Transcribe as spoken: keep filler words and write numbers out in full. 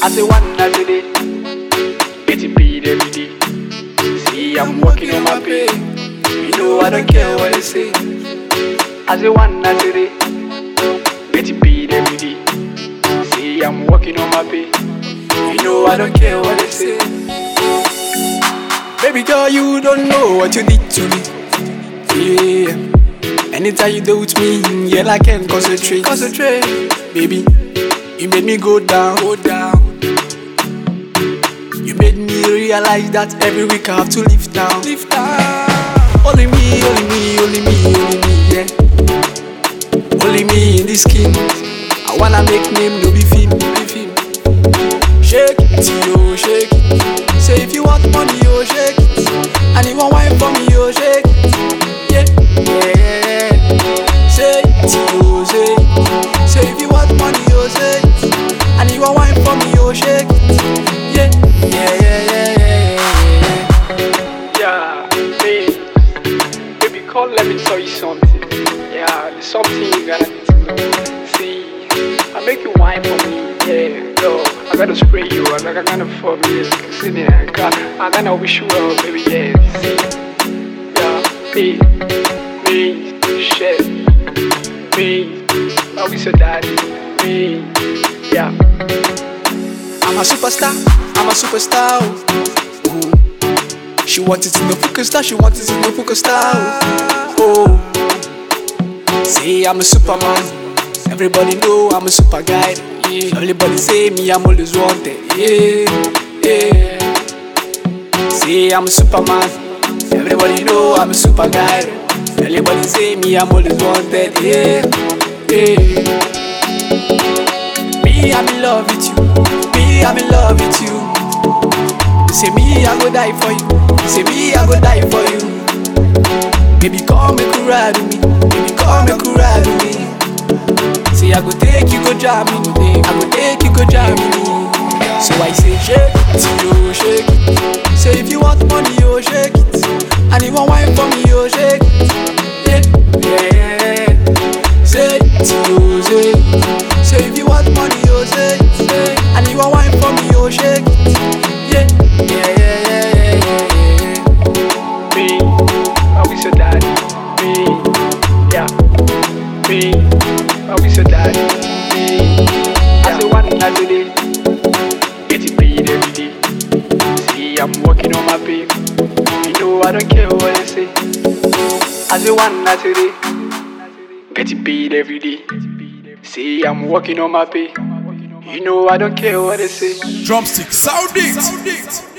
I say one night today, getting paid every day. See, I'm working on my pay. You know I don't care what they say. I say one night today, getting paid every day. See, I'm working on my pay. You know I don't care what they say. Baby girl, you don't know what you did to me. Yeah. Anytime you do with me, yeah, I can't concentrate. Concentrate, baby. You made me go down, go down. You made me realize that every week I have to lift down, lift down. Only me, only me, only me, only me, yeah. Only me in this skin. I wanna make name, no be film, be film. Shake it, yo, shake it. Say if you want money, yo, shake it. And you want wine for me, yo, shake it. Yeah, yeah. Say it, yo, say it. Say if you want money, yo, say it. And you want wine for me, yo, shake it. Yeah, yeah, yeah, yeah, yeah. Yeah, babe. Baby, come, let me tell you something. Yeah, there's something you gotta need to know. See, I make you wine for me. Yeah, no, I gotta spray you. I gotta kind of for me. See me, I gotta wish you well, baby. Yeah, see, yeah, me, me, shit, me, I wish your daddy, me, yeah. I'm a superstar, I'm a superstar. Ooh. She wanted to know focus star, she wanted to know focus star. Oh, say I'm a superman. Everybody know I'm a super guy. Yeah. Everybody say me, I'm always wanted. Yeah, yeah. Say I'm a superman. Everybody know I'm a super guy. Everybody say me, I'm always wanted. Yeah, yeah. Me, I'm in love with you. Me, I'm in love with you. Say me, I go die for you. Say me, I go die for you. Baby, come make you ride with me. Baby, come make you ride with me. Say I go take you, go jam me. I go take you, go jam me. So I say shake it, yo, shake it. Say if you want money, yo, shake it. And you want wine for me, yo, shake it. Yeah, yeah. Say it, yo, say it. Say if you want money, yo, say it. And you want wine for me, yo, shake it. Yeah, yeah, yeah, yeah, yeah, yeah. Me, I wish your daddy. Me, yeah. Me, I wish your daddy. Me, I say one night today, getting paid every day. See, I'm working on my pay. You know I don't care what they say. I say one night today, getting paid every day. See, I'm working on my pay. You know I don't care what they say. Drumstick, sound it.